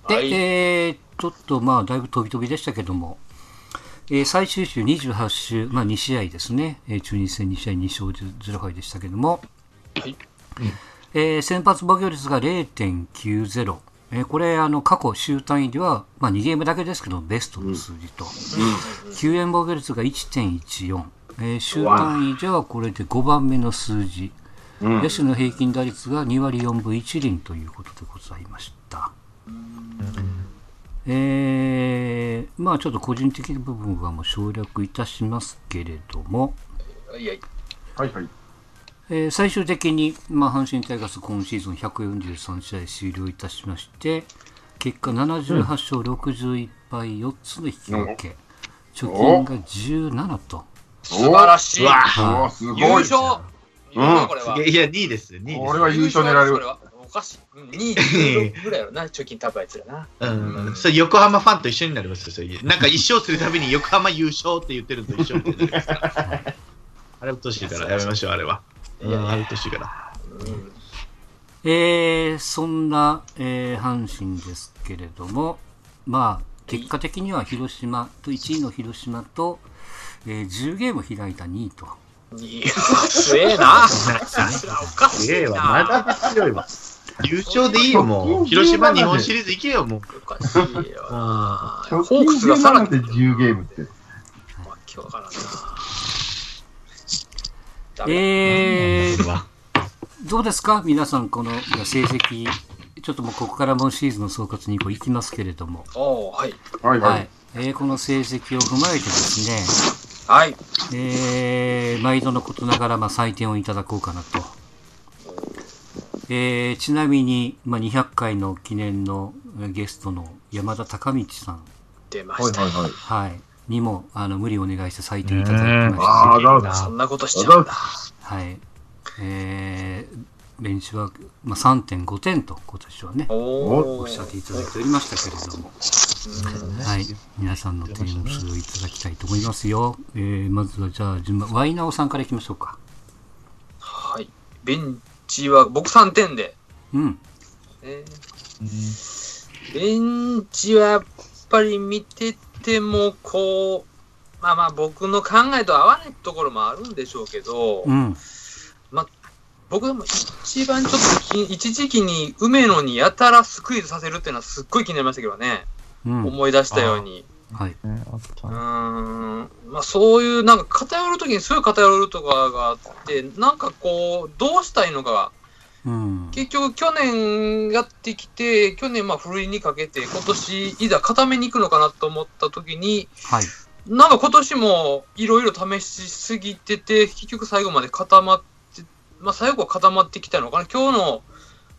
で、 はいちょっとまあだいぶ飛び飛びでしたけども、最終週28週、まあ、2試合ですね、中日戦2試合2勝0敗でしたけども、 はい先発防御率が 0.90、これ過去週単位では、まあ、2ゲームだけですけどベストの数字と、救援防御率が 1.14、週単位ではこれで5番目の数字、野手の平均打率が2割4分1厘ということでございました。まあちょっと個人的な部分はもう省略いたしますけれども、 はいはい。 最終的に、まあ、阪神タイガース今シーズン143試合終了いたしまして、結果78勝61敗4つの引き分け、貯金が17と。 素晴らしい。 すごい。 優勝。これは。 いや、2位ですよ。2位です。 俺は優勝狙える。 おかしい。2位16ぐらいやろな、貯金高いやつらな。 それ横浜ファンと一緒になりますよ、そういう。なんか一勝するたびに横浜優勝って言ってるのと一緒みたいなですか。あれうっとしいからやめましょう、あれは。あれうっとしいから。 そんな、阪神ですけれども、まあ結果的には広島と1位の広島と、10ゲーム開いた2位と。 いや、強えな。おかしいな。 まだ強いわ。優勝でいいよ、もう。広島日本シリーズ行けよ、もう。 おかしいよ。 ホークスがさらに10ゲームって。 わけわからんな。 どうですか皆さん、この成績、ちょっともうここからもシーズンの総括に行きますけれども、 はいこの成績を踏まえてですね、 はい、 毎度のことながら採点をいただこうかなと。ちなみに、200回の記念のゲストの山田孝道さん出ました、 はいにも無理をお願いして採点いただきました。そんなことしちゃうんだ。 はい。ベンチは、3.5 点と今年はねおっしゃっていただいておりましたけれども、はい、皆さんの点数をいただきたいと思いますよ。まずはじゃあ順番ワイナオさんからいきましょうか。 はい。ベンチは僕3点で、ベンチはやっぱり見ててもこう僕の考えと合わないところもあるんでしょうけど、僕でも一番ちょっと一時期に梅野にやたらスクイズさせるっていうのはすっごい気になりましたけどね、思い出したように。そういうなんか偏るときにすごい偏るとかがあって、なんかこうどうしたいのか、結局去年やってきて、去年ふるいにかけて今年いざ固めに行くのかなと思ったときに、なんか今年もいろいろ試しすぎてて、結局最後まで固まって、最後は固まってきたのかな。今日の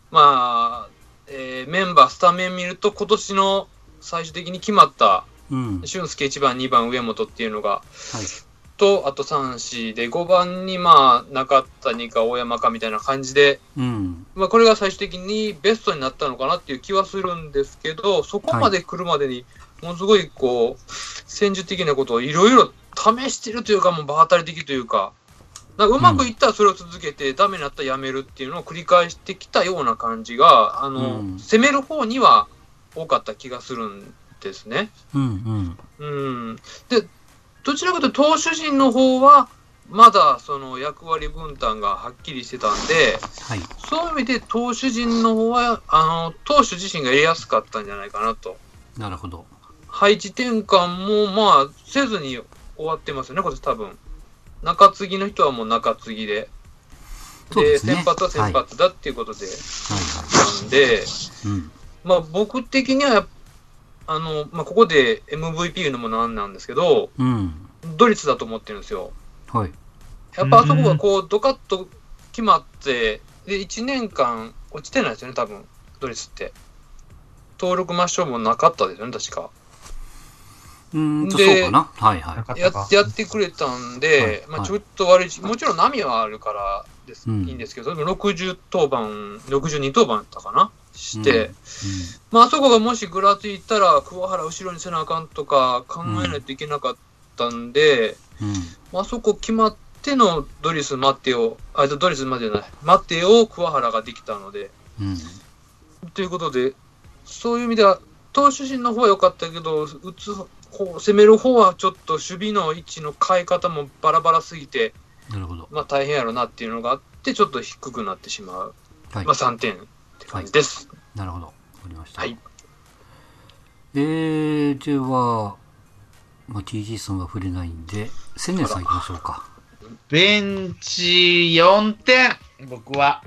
メンバースタメン見ると今年の最終的に決まった俊介1番2番上本っていうのが、とあと3、4で5番に中谷か大山かみたいな感じで、これが最終的にベストになったのかなっていう気はするんですけど、そこまで来るまでにものすごいこう戦術的なことをいろいろ試してるというか、もう場当たり的というか、うまくいったらそれを続けて、ダメになったらやめるっていうのを繰り返してきたような感じが、攻める方には多かった気がするんですね。で、どちらかというと投手陣の方はまだその役割分担がはっきりしてたんで、そういう意味で投手陣の方は投手自身がやりやすかったんじゃないかなと。 なるほど。 配置転換もせずに終わってますよね、これ多分。中継ぎの人はもう中継ぎで、先発は先発だっていうことで、なんで、僕的にはここで MVP 言うのもなんなんですけど、ドリツだと思ってるんですよ。やっぱあそこがこうドカッと決まって、で1年間落ちてないですよね、多分ドリツって。登録抹消もなかったですよね、確か。 そうかな。 やってくれたんで、ちょっと悪い、もちろん波はあるからいいんですけど、60登板、62登板だったかなして、あそこがもしぐらついたら、桑原後ろにせなあかんとか考えないといけなかったんで、あそこ決まってのドリス・マテオ、ドリスまでじゃない、マテオ、桑原ができたので、ということで、そういう意味では、 投手陣の方は良かったけど、攻める方はちょっと守備の位置の変え方もバラバラすぎて、 なるほど。 まあ大変やろなっていうのがあって、ちょっと低くなってしまう。 はい、 まあ3点って感じです。 はい、なるほど。わかりました。 はい。 では、まあ、TG さんは触れないんで、千年さんいきましょうか。 ベンチ4点、僕は。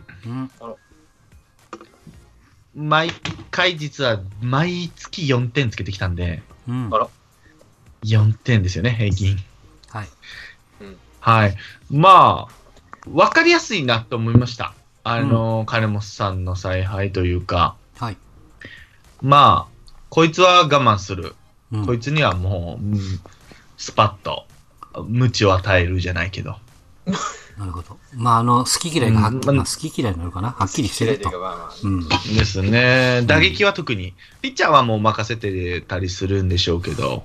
毎回実は毎月4点つけてきたんで、4点ですよね、平均。 はい。 はい。まあ、わかりやすいなと思いました。金本さんの采配というか、 はい。 まあ、こいつは我慢する。こいつにはもう、スパッと、鞭を与えるじゃないけど。 なるほど。まあ、好き嫌いが好き嫌いなのかな、はっきりしてると。 ですね。打撃は特に。ピッチャーはもう任せてたりするんでしょうけど。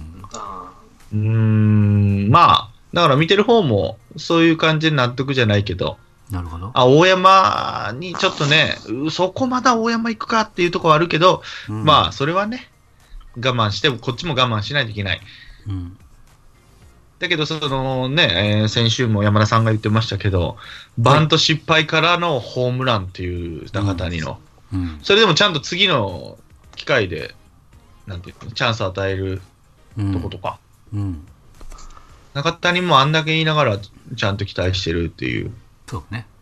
まあ、だから見てる方も、そういう感じで納得じゃないけど。 なるほど。 大山にちょっとね、そこまだ大山行くかっていうところはあるけど、まあ、それはね、我慢して、こっちも我慢しないといけない。だけど、そのね、先週も山田さんが言ってましたけど、バント失敗からのホームランっていう中谷の、それでもちゃんと次の機会で、なんていうの、チャンスを与えるとことか、中谷もあんだけ言いながらちゃんと期待してるっていう。 そうね。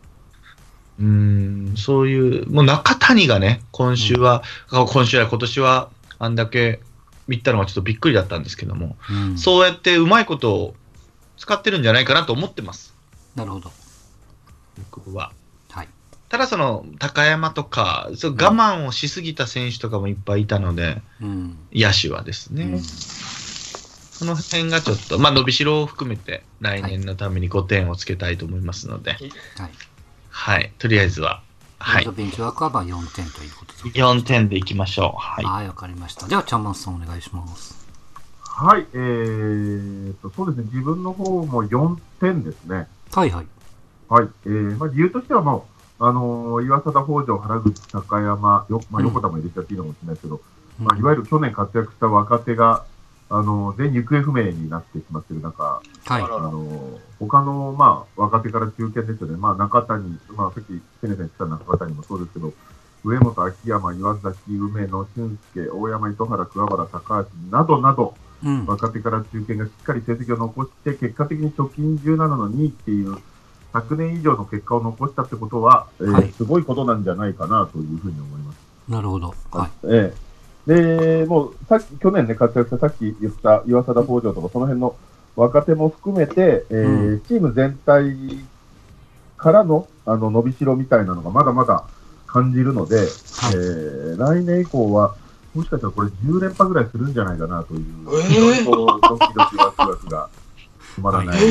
そういう、もう中谷がね、今年はあんだけ見たのはちょっとびっくりだったんですけども、そうやってうまいことを使ってるんじゃないかなと思ってます。 なるほど。 僕は。 はい。 ただ高山とか、我慢をしすぎた選手とかもいっぱいいたので、野手はですね。その辺がちょっと、まあ伸びしろを含めて来年のために5点をつけたいと思いますので、はい。とりあえずは。はい。 ベンチワークは4点ということで。 4点でいきましょう。はい。 はい、わかりました。では、ちゃんまんさんお願いします。 はい、そうですね、自分の方も4点ですね。 はいはい。 はい、まあ理由としてはもう、岩貞、北条、原口、高山、横田も入れちゃっていいのかもしれないですけど、まあ、いわゆる去年活躍した若手が、全行方不明になってしまっている中、他の、まあ、若手から中堅ですよね。まあ、中谷、まあ、さっき、セネさん言ってた中谷もそうですけど、上本、秋山、岩崎、梅野、俊介、大山、糸原、桑原、高橋などなど、若手から中堅がしっかり成績を残して、結果的に貯金17の2位っていう、100年以上の結果を残したってことは、すごいことなんじゃないかなというふうに思います。 なるほど。はい。 で、もう、去年ね、活躍したさっき言った岩貞北条とか、その辺の若手も含めて、チーム全体からの、伸びしろみたいなのがまだまだ感じるので、来年以降は、もしかしたらこれ10連覇ぐらいするんじゃないかなという、ドキドキワクワクが止まらない、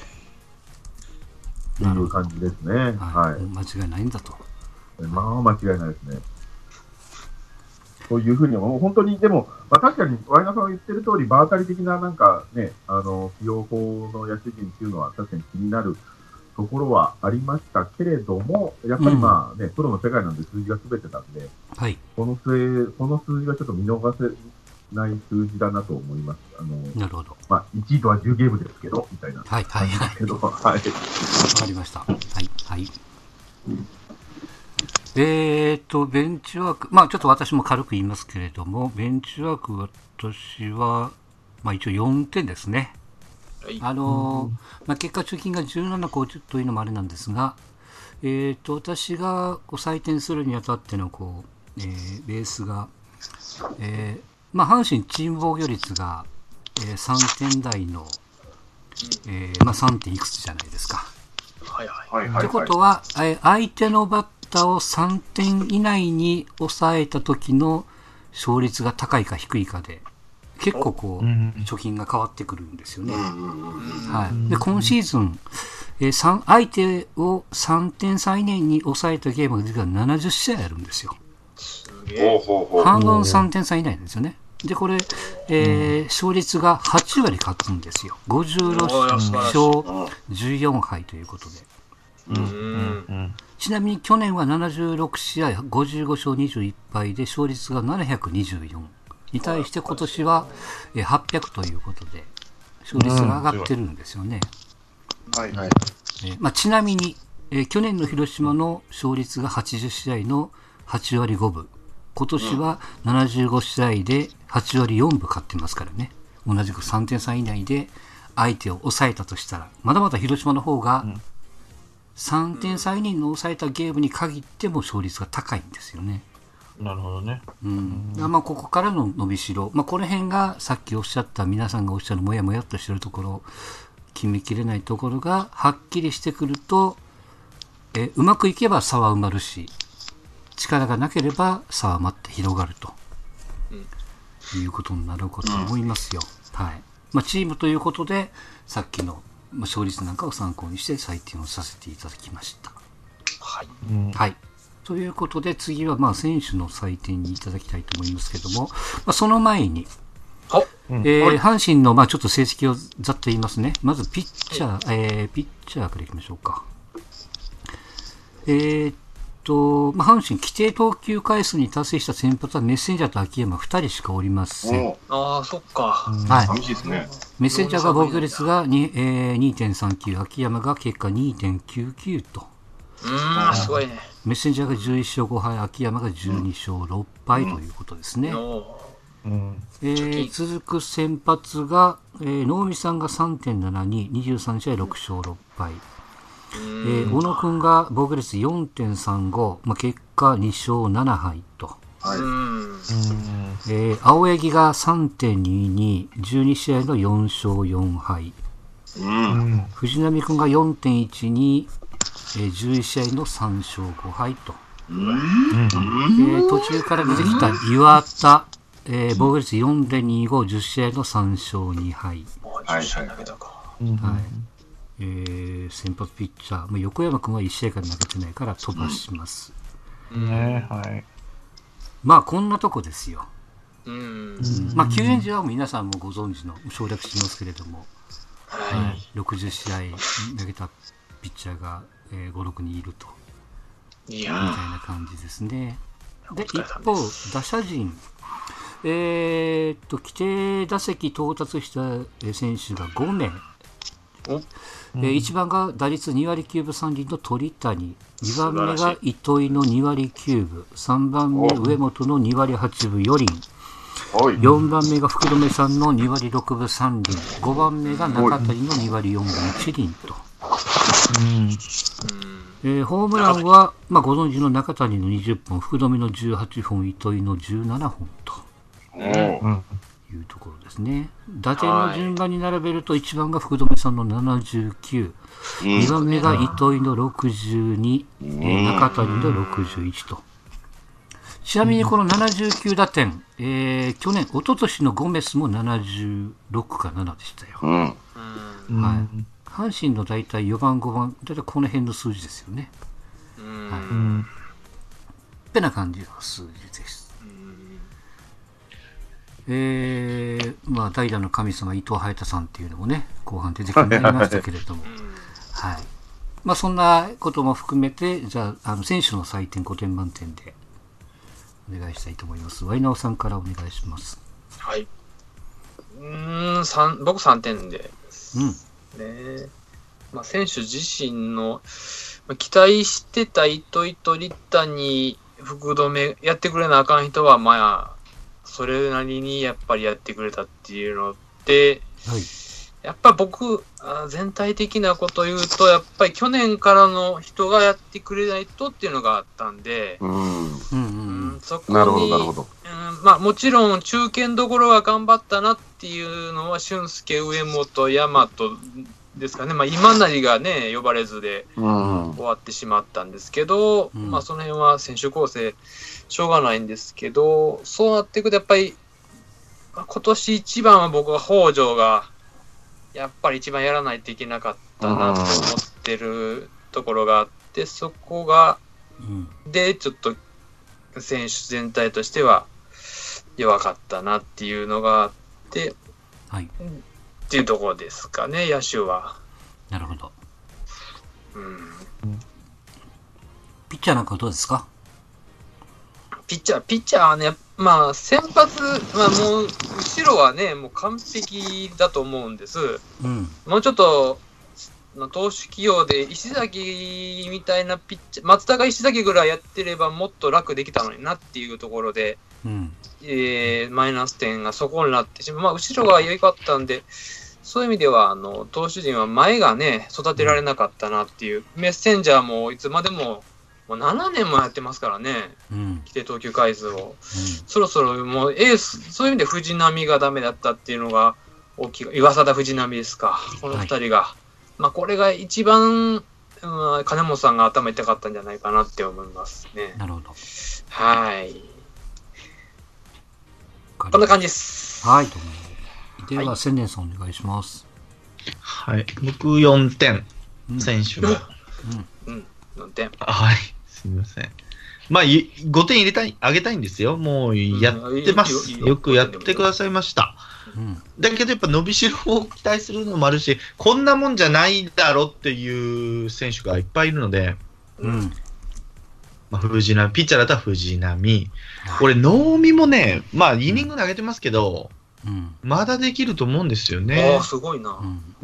っていう感じですね。 はい。間違いないんだと。 まあ、間違いないですね。というふうに思う。本当に、でも、まあ、確かに、ワイナさんが言ってる通り、場当たり的な、なんかね、起用法の野手陣っていうのは、確かに気になるところはありましたけれども、やっぱりまあね、プロの世界なんで数字が全てなんで、この数字がちょっと見逃せない数字だなと思います。 なるほど。 まあ、1位とは10ゲームですけど、みたいな。 はい。わかりました。はい。ベンチワーク、まあちょっと私も軽く言いますけれども、ベンチワーク私は、まあ一応4点ですね。まあ結果貯金が17個というのもあれなんですが、私が採点するにあたってのベースが、まあ阪神チーム防御率が、3点台の、まあ 3. 点いくつじゃないですか。ってことは、相手のバッターを3点以内に抑えた時の勝率が高いか低いかで結構貯金が変わってくるんですよね。で今シーズン、相手を3点差以内に抑えたゲームが実は70試合あるんですよ。半分3点差以内なんですよね。でこれ、勝率が8割勝つんですよ。56勝14敗ということで。ちなみに去年は76試合55勝21敗で勝率が724 に対して今年は800ということで、勝率が上がってるんですよね。 はい。 ちなみに、去年の広島の勝率が80試合の8割5分。今年は75試合で8割4分勝ってますからね。同じく3点差以内で相手を抑えたとしたら、まだまだ広島の方が3点差以内の抑えたゲームに限っても勝率が高いんですよね。 なるほどね。 ここからの伸びしろ、この辺がさっきおっしゃった皆さんがおっしゃるもやもやっとしてるところ、決めきれないところがはっきりしてくると、うまくいけば差は埋まるし、力がなければ差は待って広がると、いうことになるかと思いますよ。はい。チームということで、さっきの勝率なんかを参考にして採点をさせていただきました。 はい。 はい。ということで、次は選手の採点にいただきたいと思いますけども、その前に、阪神のちょっと成績をざっと言いますね。まずピッチャーからいきましょうか。阪神規定投球回数に達成した先発はメッセンジャーと秋山2人しかおりません。 ああ、そっか。 はい。 寂しいですね。 メッセンジャーが防御率が2.39、秋山が結果 2.99 と。 すごいね。 メッセンジャーが11勝5敗、秋山が12勝6敗ということですね。続く先発が、能見さんが 3.72、23試合6勝6敗。小野君が防御率 4.35、結果2勝7敗と。青柳が 3.22、12試合の4勝4敗。藤浪君が 4.12、11試合の3勝5敗と。途中から出てきた岩田、防御率 4.25、10試合の3勝2敗。先発ピッチャー、横山君は1試合から投げてないから飛ばします。こんなとこですよ。救援時は皆さんもご存知の省略しますけれども、60試合投げたピッチャーが5、6人いると。みたいな感じですね。で、一方、打者陣。規定打席到達した選手が5名。1番が打率2割9分3厘の鳥谷、2番目が糸井の2割9分、3番目上本の2割8分4厘、4番目が福留さんの2割6分3厘、5番目が中谷の2割4分1厘と。ホームランは、ご存知の中谷の20本、福留の18本、糸井の17本と。いうところですね。打点の順番に並べると1番が福留さんの79、2番目が糸井の62、中谷の61と。ちなみにこの79打点、一昨年のゴメスも76か7でしたよ。阪神の大体4番5番、大体この辺の数字ですよね。ってな感じの数字です。代打の神様伊藤隼太さんっていうのもね、後半出てきましたけれども、そんなことも含めて、じゃあ、選手の採点5点満点でお願いしたいと思います。ワイナオさんからお願いします。 はい。僕3点で。選手自身の、期待してた糸井と立谷、福留やってくれなあかん人は、それなりにやっぱりやってくれたっていうので、やっぱり僕、全体的なことを言うと、やっぱり去年からの人がやってくれないとっていうのがあったんで、そこに、もちろん中堅どころは頑張ったなっていうのは、俊介、上本、大和ですかね、今成がね、呼ばれずで終わってしまったんですけど、その辺は選手構成、しょうがないんですけど、そうなっていくと、やっぱり、今年一番は僕は北条が、やっぱり一番やらないといけなかったなと思ってるところがあって、そこが、で、ちょっと選手全体としては弱かったなっていうのがあって、っていうところですかね、野手は。 なるほど。ピッチャーなんかどうですか？ ピッチャーはね、やっまあ、先発、まあ、もう、後ろはね、もう完璧だと思うんです。 うん、 もうちょっと、投手起用で石崎みたいなピッチャー、松田が石崎ぐらいやってればもっと楽できたのになっていうところで、 うん、 マイナス点がそこになってしまう。まあ、後ろが良かったんで、そういう意味では、投手陣は前がね、育てられなかったなっていう、メッセンジャーもいつまでも、もう7年もやってますからね、規定投球回数を。そろそろもうエース、そういう意味で藤浪がダメだったっていうのが大きい、岩貞藤浪ですか、この2人が。まあ、これが一番、金本さんが頭痛かったんじゃないかなって思いますね。 なるほど。 はい。こんな感じです。 はい、どうも。では、千年さんお願いします。 はい。僕4点、選手が。 4点。 はい。すみません。まあ、5点入れあげたいんですよ。もうやってます。よくやってくださいました。だけどやっぱ伸びしろを期待するのもあるし、こんなもんじゃないだろっていう選手がいっぱいいるので、まあ、藤浪、ピッチャーだったら藤浪。これ、能見もね、まあ、イニング投げてますけど、まだできると思うんですよね。 ああ、すごいな。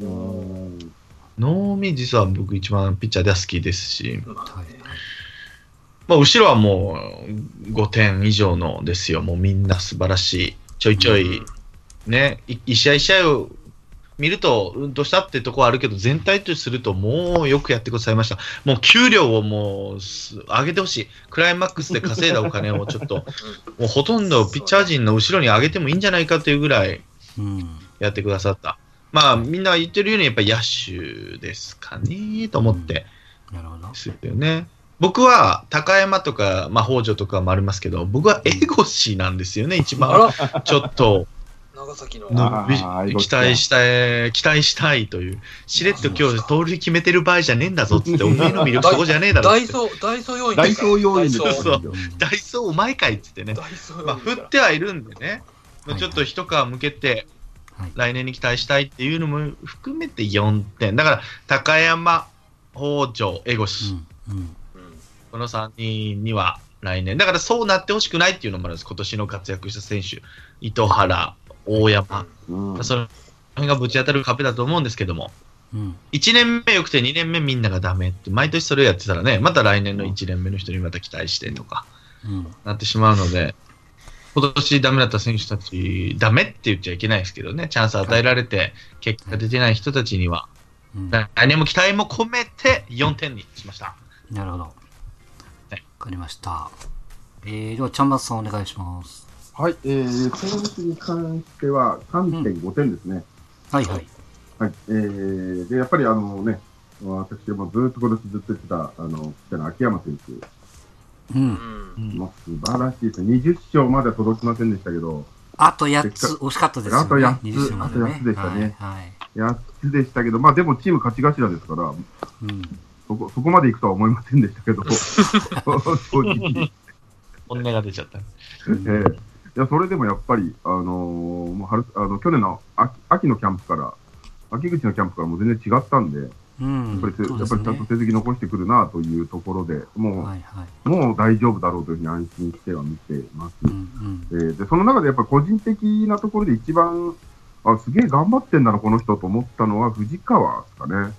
能見、実は僕一番ピッチャーでは好きですし、まあ、後ろはもう5点以上のですよ。もうみんな素晴らしい。ちょいちょい、ね、一試合一試合を見ると、としたってとこはあるけど、全体とすると、もうよくやってくださいました。もう給料をもう上げてほしい。クライマックスで稼いだお金をちょっと、もうほとんどピッチャー陣の後ろに上げてもいいんじゃないかというぐらいやってくださった。まあ、みんな言ってるように、やっぱり野手ですかね、と思って。 なるほど。 ですよね。僕は高山とか、まあ、北条とかもありますけど、僕は江越なんですよね、一番。ちょっと。 長崎の期待したいという。しれっと今日盗塁決めてる場合じゃねえんだぞっつって、お前の魅力そこじゃねえだろって。 ダイソー要員ダイソー要員でダイソーお前かいっつってね。まあ、振ってはいるんでね。ちょっと一皮向けて、来年に期待したいっていうのも含めて4点。だから、高山、北条、江越。この3人には来年。だからそうなってほしくないっていうのもあるんです。今年の活躍した選手。糸原、大山。その辺がぶち当たる壁だと思うんですけども。1年目良くて2年目みんながダメって、毎年それをやってたらね、また来年の1年目の人にまた期待してとか、なってしまうので、今年ダメだった選手たち、ダメって言っちゃいけないですけどね、チャンス与えられて、結果が出てない人たちには、来年も期待も込めて4点にしました。 なるほど。わかりました。では、ちゃんまつさんお願いします。 はい、選手に関しては 3.5 点ですね。 はいはい。 はい、で、やっぱりね、私もずっと今年ずっと言ってた、ピッチャーの秋山選手。もう素晴らしいですね。20勝までは届きませんでしたけど。 あと8つ、惜しかったですよね。 あと8つでしたね。8つでしたけど、まあでもチーム勝ち頭ですから、そこまでいくとは思いませんでしたけど、正直。 本音が出ちゃった。 いや、それでもやっぱり、もう去年の秋のキャンプから、秋口のキャンプからも全然違ったんで、やっぱりちゃんと成績残してくるなというところで、もう大丈夫だろうというふうに安心しては見ています。で、その中でやっぱり個人的なところで一番、すげえ頑張ってんだな、この人と思ったのは藤川ですかね。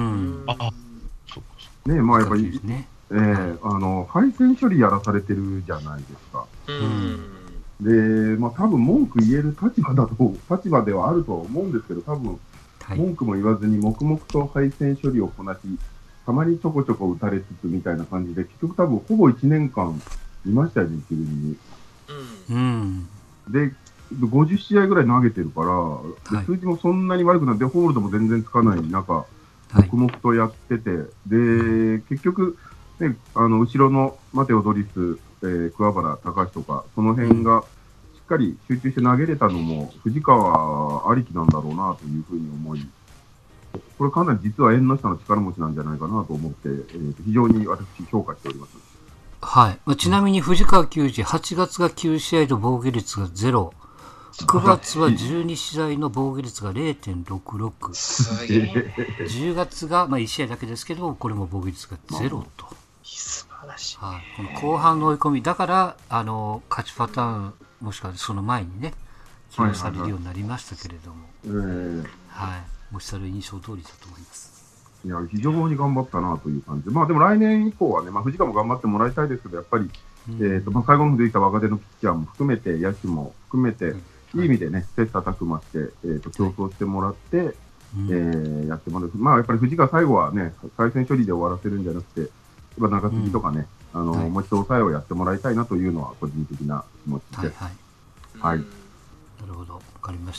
まあやっぱり、配線処理やらされてるじゃないですか。で、まあ多分文句言える立場ではあるとは思うんですけど、多分、文句も言わずに黙々と配線処理をこなし、たまにちょこちょこ打たれつつみたいな感じで、結局多分ほぼ1年間いましたよね、一軍に。で、50試合ぐらい投げてるから、数字もそんなに悪くなって、ホールドも全然つかない中、黙々とやってて、で、結局、ね、後ろのマテオ・ドリス、桑原、高橋とか、その辺がしっかり集中して投げれたのも、藤川ありきなんだろうなというふうに思い、これかなり実は縁の下の力持ちなんじゃないかなと思って、非常に私、評価しております。 はい。ちなみに藤川球児、8月が9試合の防御率が0。9月は12試合の防御率が 0.66。10月が、1試合だけですけど、これも防御率が0と。 素晴らしい。 この後半の追い込み、だから、勝ちパターンもしくはその前にね、起用されるようになりましたけれども、はい、おっしゃる印象通りだと思います。 いや、非常に頑張ったなという感じで、まあでも来年以降はね、まあ藤川も頑張ってもらいたいですけど、やっぱり、まあ最後の出てきた若手のピッチャーも含めて、野手も含めて、いい意味でね、切磋琢磨して、競争してもらって、やってもらう。まあやっぱり藤川最後はね、回線処理で終わらせるんじゃなくて、中継ぎとかね、もう一度抑えをやってもらいたいなというのは個人的な気持ちです。はい。なるほど、わかりました。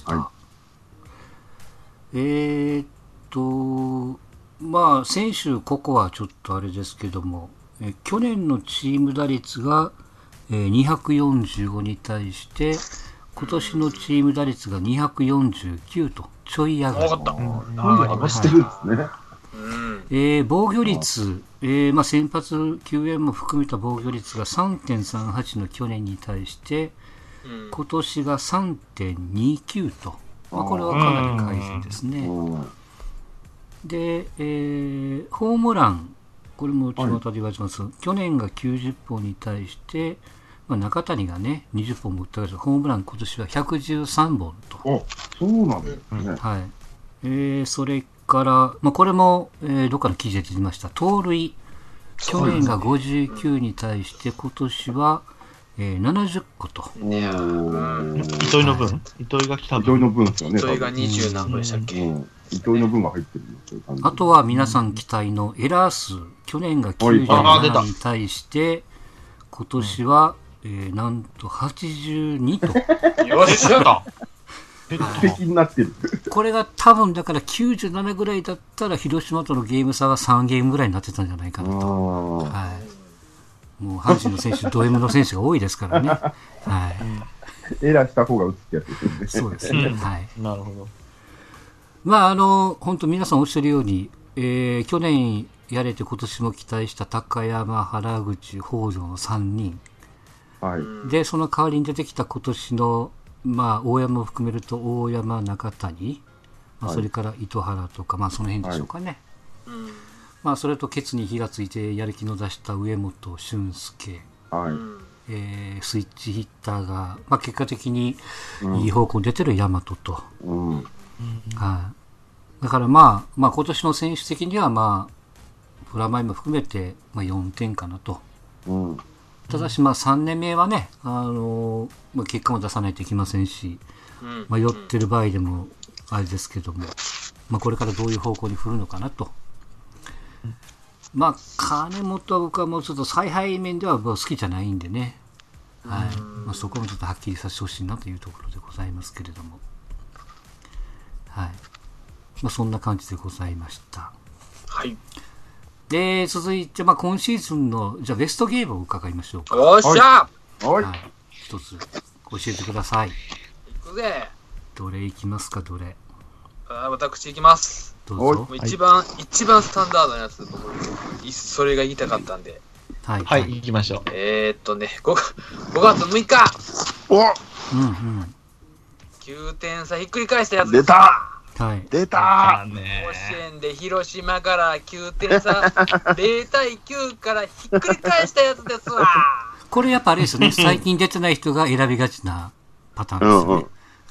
まあ、選手個々はちょっとあれですけども、去年のチーム打率が、245に対して、今年のチーム打率が249と、ちょい上がり。 上がしてるんですね。防御率、まあ、先発救援も含めた防御率が 3.38 の去年に対して、今年が 3.29 と、まあ、これはかなり改善ですね。で、ホームラン、これも巷で言われてます、去年が90本に対して、まあ、中谷がね、20本も打ったけど、ホームラン今年は113本と。 そうなんですね。 はい。それから、まあ、これも、どっかの記事で出てました、盗塁、去年が59に対して、今年は、70個と。 糸井の分、糸井が来た分。 糸井の分ですよね。 糸井が20何個でしたっけ。 糸井の分が入ってるあとは皆さん期待のエラー数、去年が97に対して、今年は、なんと82と。 よっしゃ鉄壁になってる。 これが多分だから97ぐらいだったら広島とのゲーム差が3ゲームぐらいになってたんじゃないかなと。はい。もう阪神の選手、ド M の選手が多いですからね。はい。 エラーした方が打つってやつですよね。 そうですね。はい。 なるほど。 まあ本当皆さんおっしゃるように、去年やれて今年も期待した高山、原口、北条の3人。 はい。 で、その代わりに出てきた今年の、まあ、大山を含めると大山、中谷、まあ、それから糸原とか、まあ、その辺でしょうかね。まあ、それとケツに火がついてやる気の出した上本俊介、スイッチヒッターが、まあ、結果的にいい方向に出てる大和と。だからまあ今年の選手的にはまあプラマイも含めてまあ4点かなと。ただしまあ3年目はね、まあ、結果も出さないといけませんし、迷ってる場合でもあれですけども、まあ、これからどういう方向に振るのかなと。まあ金本は僕はもうちょっと采配面では好きじゃないんでね、はい、まあ、そこもちょっとはっきりさせてほしいなというところでございますけれども、はい、まあ、そんな感じでございました。 はい。 で、続いて、まあ、今シーズンの、じゃあベストゲームを伺いましょうか。 よっしゃ、 はい。 一つ教えてください。 いくぜ。 どれいきますか、どれ。 私いきます。 どうぞ。 一番スタンダードなやつ、それが言いたかったんで。 はい、はい、行きましょう。 5月6日。9点差ひっくり返したやつです。 出た。 はい、 出た。 甲子園で広島から9点差0対9からひっくり返したやつですわ。 これやっぱあれですよね。最近出てない人が選びがちなパターンですよね。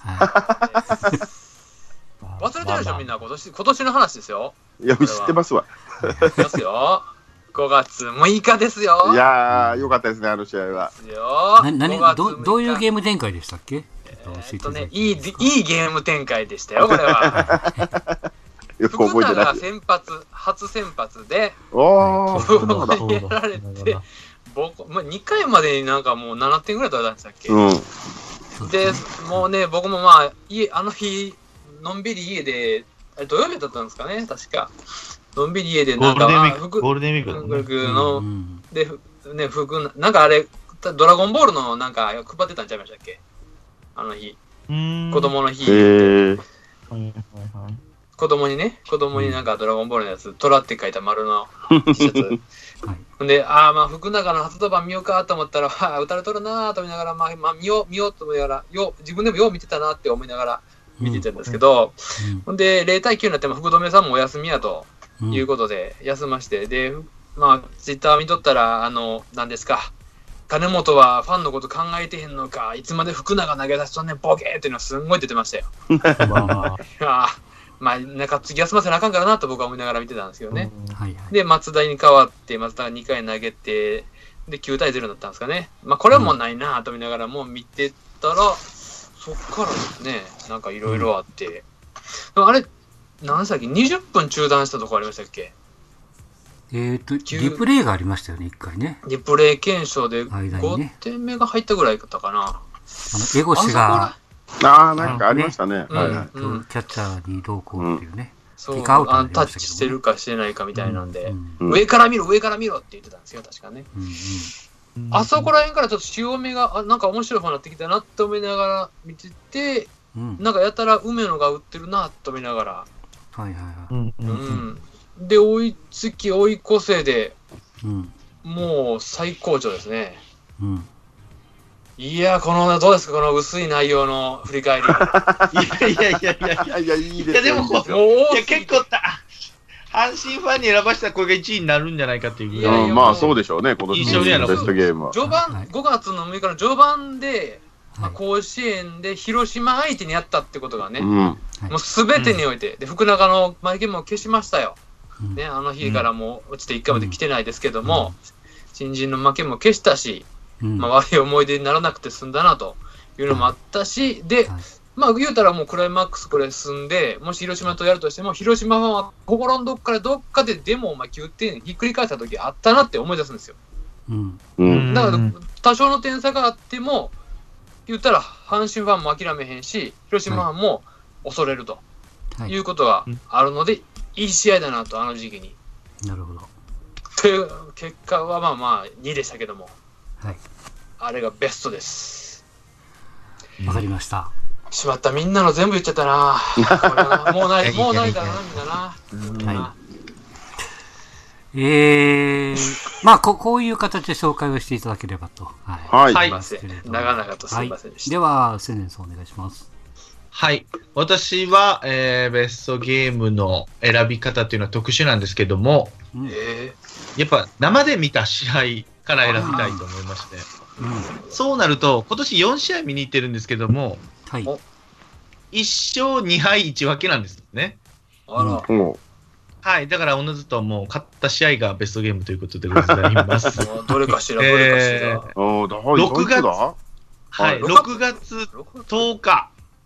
忘れてるでしょ、みんな。今年の話ですよ。 いや、知ってますわ。 ですよ。5月6日ですよ。 いやー、よかったですね、あの試合は。 どういうゲーム展開でしたっけ？ いいゲーム展開でしたよ、これは。福永が初先発で、やられて、2回までになんかもう7点ぐらい取られたんでしたっけ？で、もうね、僕もまあ、あの日、のんびり家で、土曜日だったんですかね、確か。のんびり家でなんか、 ゴールデンウィークの、で、ね、なんかあれ、ドラゴンボールのなんか配ってたんちゃいましたっけ？あの日。子供の日。子供になんかドラゴンボールのやつ、虎って書いた丸の T シャツ。で、まあ、福永の初登板見ようかと思ったら、打たれとるなぁと思いながら、まあ、見ようと思いながら、自分でもよう見てたなって思いながら見てたんですけど、ほんで、0対9になっても福留さんもお休みやということで、休まして、で、まあ、ツイッター見とったら、何ですか、 金本はファンのこと考えてへんのか、いつまで福永投げ出しとんねん、ボケーっていうのはすんごい出てましたよ。まあ、中継ぎ休ませなあかんからなと僕は思いながら見てたんですけどね。で、松田に代わって、松田が2回投げて、で、9対0だったんですかね。まあ、これはもうないなと見ながらも見てたら、そっからですね、なんかいろいろあって、あれ、何でしたっけ、20分中断したとこありましたっけ？ リプレイがありましたよね、1回ね。 リプレイ検証で5点目が入ったぐらいだったかな。 江越が、 なんかありましたね。 キャッチャーにどうこうっていうね。 そう、タッチしてるかしてないかみたいなんで、上から見ろって言ってたんですよ、確かね。あそこら辺からちょっと潮目が、なんか面白い方になってきたなって思いながら見てて、なんかやたら梅野が打ってるなと思いながら。で、追いつき追い越せで、もう最高潮ですね。いや、どうですか、この薄い内容の振り返り。 いや、いいですよ。 いや、でも、結構阪神ファンに選ばせたらこれが1位になるんじゃないかっていうぐらい。 まあ、そうでしょうね、今年のベストゲームは。 序盤、5月の6日の序盤で、甲子園で広島相手にやったってことがね、もうすべてにおいて、で、福永の負けも消しましたよ。ね、あの日からもう落ちて1回まで来てないですけども、新人の負けも消したし、悪い思い出にならなくて済んだなというのもあったし、で、まあ言うたらもうクライマックスこれ進んで、もし広島とやるとしても、広島は心のどっかででも9点ひっくり返した時あったなって思い出すんですよ。だから多少の点差があっても、言ったら阪神ファンも諦めへんし、広島ファンも恐れるということがあるので、いい試合だなと、あの時期に。 なるほど。 という結果はまあ2でしたけども、あれがベストです。 わかりました。 しまった、みんなの全部言っちゃったな。もうないからな、みんなな。 まあこういう形で紹介をしていただければと。 すいません。長々とすいませんでした。 では、青年さんお願いします。 はい。私は、ベストゲームの選び方っていうのは特殊なんですけども、やっぱ生で見た試合から選びたいと思いまして、そうなると、今年4試合見に行ってるんですけども、1勝2敗1分けなんですね。はい。だから、おのずともう勝った試合がベストゲームということでございます。 どれかしら、6 月、はい、6月10日。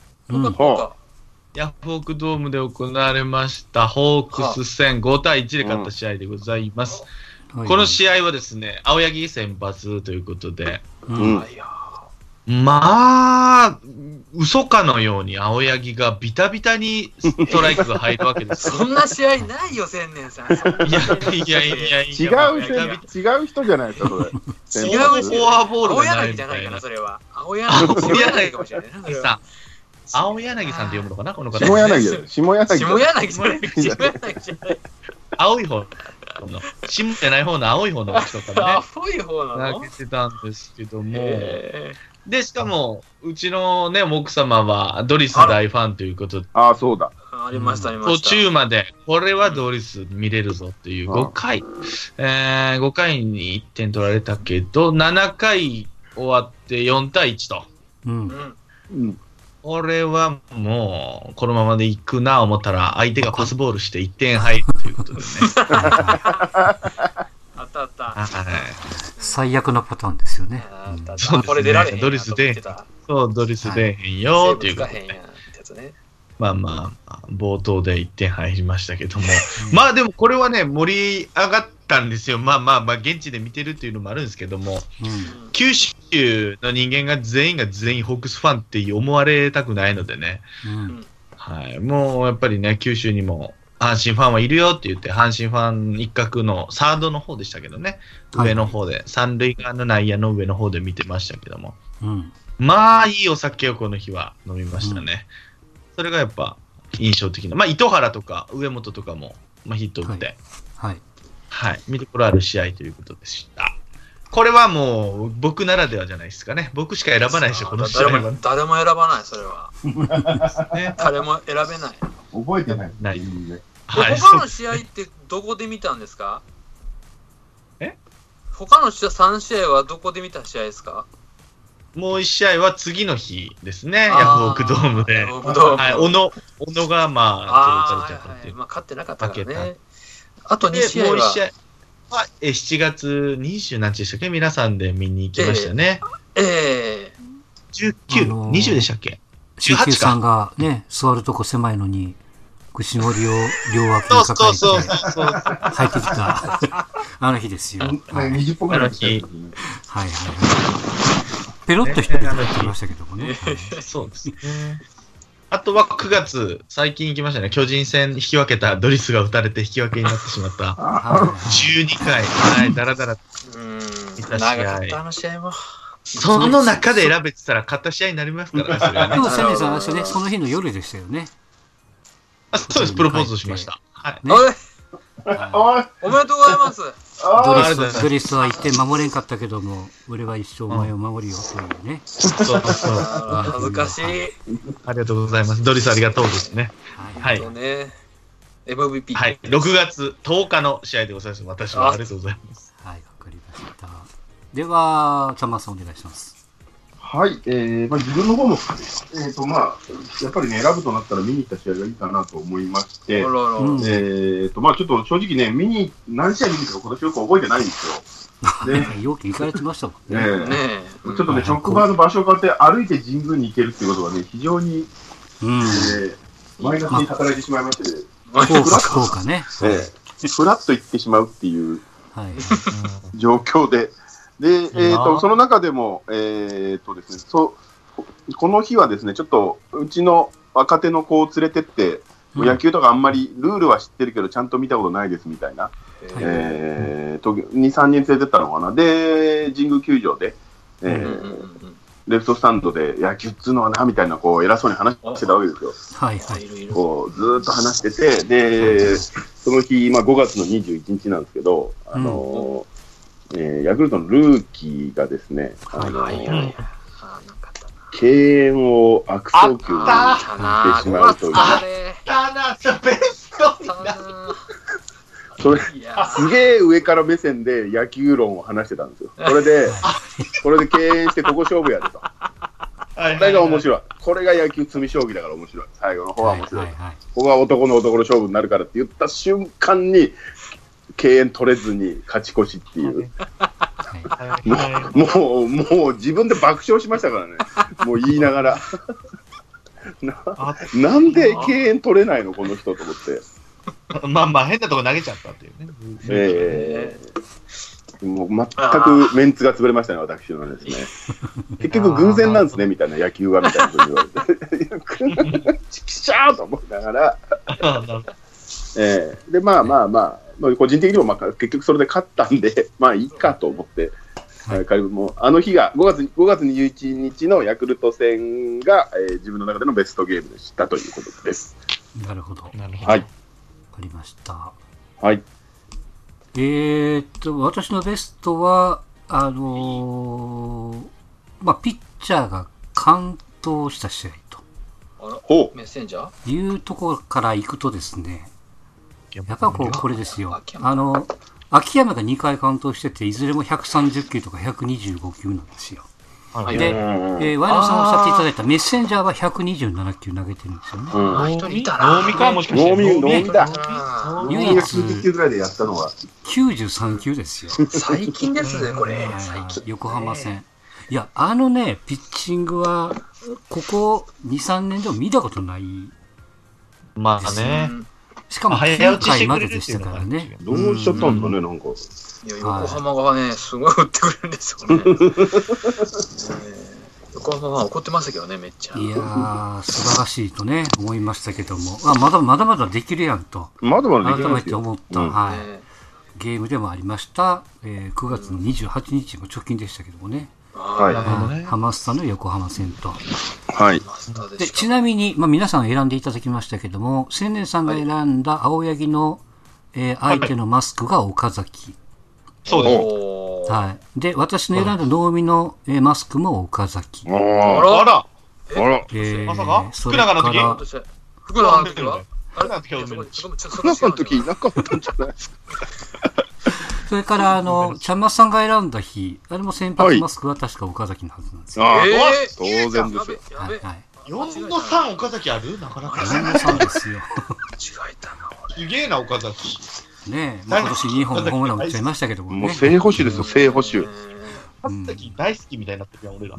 ヤフオクドームで行われましたホークス戦5対1で勝った試合でございます。この試合はですね、青柳先発ということで、まあ、嘘かのように青柳がビタビタにストライクが入るわけです。 そんな試合ないよ、千年さん。 いや、違う人じゃないですか、それ。 違うフォアボールがない青柳じゃないかな、それは。青柳かもしれないな。 青柳さんって読むのかな、この方。 下柳。 青い方の、下じゃない方の青い方の人からね。 青い方なの？ 投げてたんですけども。で、しかも、うちのね、奥様はドリス大ファンということで。 そうだ。 ありました。 途中まで、これはドリス見れるぞっていう5回。5回に1点取られたけど、7回終わって4対1と。これはもう、このままでいくな思ったら、相手がパスボールして1点入るということでね。 あった。 最悪のパターンですよね。 これ出られへん。 ドリス出へんよっていうことで。まあ、冒頭で1点入りましたけども。まあでもこれはね、盛り上がったんですよ。まあ、現地で見てるっていうのもあるんですけども、九州の人間が全員ホークスファンって思われたくないのでね。もうやっぱりね、九州にも阪神ファンはいるよって言って、阪神ファン一角のサードの方でしたけどね、上の方で、三塁側の内野の上の方で見てましたけども。まあ、いいお酒をこの日は飲みましたね。それがやっぱ印象的な。まあ、糸原とか上本とかも、ヒット打って、見どころある試合ということでした。これはもう僕ならではじゃないですかね。僕しか選ばないでしょ、この試合は。 誰も選ばない、それは。誰も選べない。 覚えてない。 他の試合ってどこで見たんですか？ 他の3試合はどこで見た試合ですか？ もう1試合は次の日ですね、ヤフオクドームで。 ヤフオクドーム。 はい、小野がまあ、トロータルチャンピオンっていう。 まあ、勝ってなかったからね。あと2試合は。 もう1試合は、7月20何日でしたっけ？皆さんで見に行きましたね。19、20でしたっけ ？CK さんがね、座るとこ狭いのに、串盛りを両脇に抱えて入ってきたあの日ですよ。 20分ぐらいの日。 はいはいはい。ペロッと一人で入ってましたけどもね。 そうですね。あとは9月、最近行きましたね。巨人戦引き分けたドリスが打たれて引き分けになってしまった。12回、はい、だらだら。 長かったあの試合も。 その中で選べてたら勝った試合になりますからね、それはね。 でも、千年さん、私ね、その日の夜でしたよね。 そうです、プロポーズしました。はい。 おめでとうございます。 ドリスは1点守れんかったけども、俺は一生お前を守るよというね。 そう恥ずかしい。 ありがとうございます。ドリスありがとうですね。 はい。MVP。 はい。6月10日の試合でございます。私はありがとうございます。 はい、わかりました。では、ちゃんまさんお願いします。 はい、自分の方も、やっぱりね、選ぶとなったら見に行った試合がいいかなと思いまして、ちょっと正直ね、何試合見に行ったか今年よく覚えてないんですよ。 で、よく行かれてましたもんね。 ちょっとね、職場の場所を変わって歩いて神宮に行けるっていうことがね、非常に、マイナスに働いてしまいまして、 福岡ね。 ふらっと行ってしまうっていう状況で、で、その中でも、ですね、この日はですね、ちょっと、うちの若手の子を連れてって、野球とかあんまりルールは知ってるけど、ちゃんと見たことないですみたいな、2、3人連れてったのかな。で、神宮球場で、レフトスタンドで野球っつうのはな、みたいな、こう、偉そうに話してたわけですよ。 はいはい。 こう、ずーっと話してて、で、その日、5月の21日なんですけど、ヤクルトのルーキーがですね、敬遠を悪送球にしてしまうという。それ、すげえ上から目線で野球論を話してたんですよ。これで敬遠してここ勝負やでと。これが面白い。これが野球積み将棋だから面白い。最後の方は面白い。ここが男の勝負になるからって言った瞬間に、敬遠取れずに勝ち越しっていう。もう自分で爆笑しましたからね。もう言いながら。なんで敬遠取れないのこの人と思って。 まあ変なとこ投げちゃったっていうね。 もう全くメンツが潰れましたね、私のですね。結局偶然なんですね、みたいな野球はみたいなこと言われて。チキシャーと思いながら。で、個人的にも結局それで勝ったんで、まあいいかと思って、もうあの日が5月21日のヤクルト戦が、自分の中でのベストゲームでしたということです。 なるほど。 はい。 わかりました。 はい。 私のベストは、ピッチャーが完投した試合と。 メッセンジャーいうところから行くとですね、やっぱこれですよ。秋山が2回完投してて、いずれも130球とか125球なんですよ。で、ワイナさんおっしゃっていただいたメッセンジャーは127球投げてるんですよね。 一人いたな。 能見かもしかして。 能見だ。 唯一 90球ぐらいでやったのは 93球ですよ。 最近ですね、これ。 横浜戦。いや、ピッチングは、ここ2、3年でも見たことない。 まあね。 しかも9回まででしたからね。 どうしちゃったんですかね、なんか。 いや、横浜がね、すごい打ってくるんですよね。横浜は怒ってましたけどね、めっちゃ。 いやー、素晴らしいとね、思いましたけども、まだまだできるやんと、改めて思った、ゲームでもありました。9月の28日も直近でしたけどもね。ハマスタの横浜戦と。でちなみに、皆さん選んでいただきましたけども、千年さんが選んだ青柳の、相手のマスクが岡崎。 そうです。 はい。で、私の選んだ能見の、マスクも岡崎。 あらまさか福永の時福永の時は福永の時いなかったんじゃないですか。 それから、ちゃんまつさんが選んだ日、あれも先発マスクは確か岡崎のはずなんですよ。 当然ですよ。 やべ。 4の3岡崎あるなかなか。 4の3ですよ。 間違えたな、 すげえな、岡崎。 ねえ、今年2本ホームラン打っちゃいましたけどもね。 もう正捕手ですよ、正捕手。 岡崎大好きみたいになってるやん、俺ら。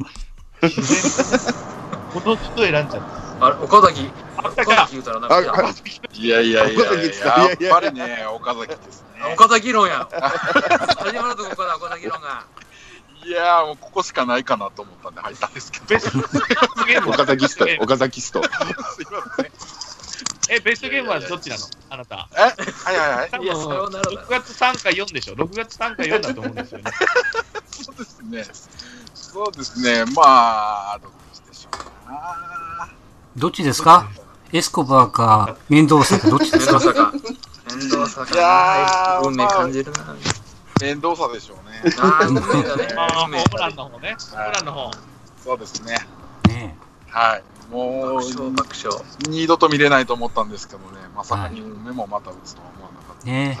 この人選んじゃった。 あれ、岡崎言うたらなんか。 いや、やっぱりね、岡崎ですね。 岡崎論や。始まるとこから岡崎論が。 いやもうここしかないかなと思ったんで入ったんですけど。 岡崎スト。 すいません。 ベストゲームはどっちなのあなた。 はい。 いや、さようならだ。 6月3か4でしょ ?6 月3か4だと思うんですよね。 そうですね。まあ、どっちでしょうか。 どっちですか？エスコバーか、面倒さか、どっちですか？ 面倒さか。運命感じるな。 面倒さでしょうね。 運命だね。 ホームランの方ね。ホームランの方。 そうですね。 ねはい。もう、 爆笑。 二度と見れないと思ったんですけどね。まさか2本目もまた打つとは思わなかった。 ね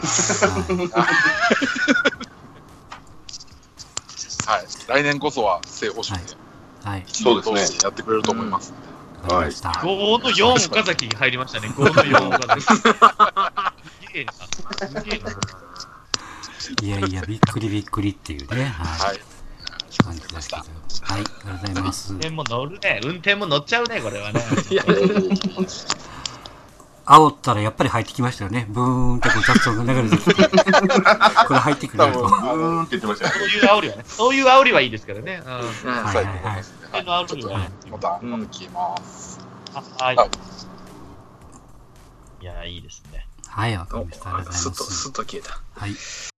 はい。来年こそは正捕手で。 はい。 そうですね。やってくれると思います。 はい。 5の4岡崎入りましたね。5の4岡崎。すげえな。 いやいや、びっくりっていうね。はい。感じでした。はい。ありがとうございます。 運転も乗るね。運転も乗っちゃうね、これはね。 煽ったらやっぱり入ってきましたよね。ブーンってこう雑音が流れてきて。これ入ってくると。 ブーンって言ってましたね。 そういう煽りはね。そういう煽りはいいですからね。 最高ですね。 煽りはね。 また聞きます。 はい。いや、いいですね。 はい、わかりました。ありがとうございます。 すっと消えた。 はい。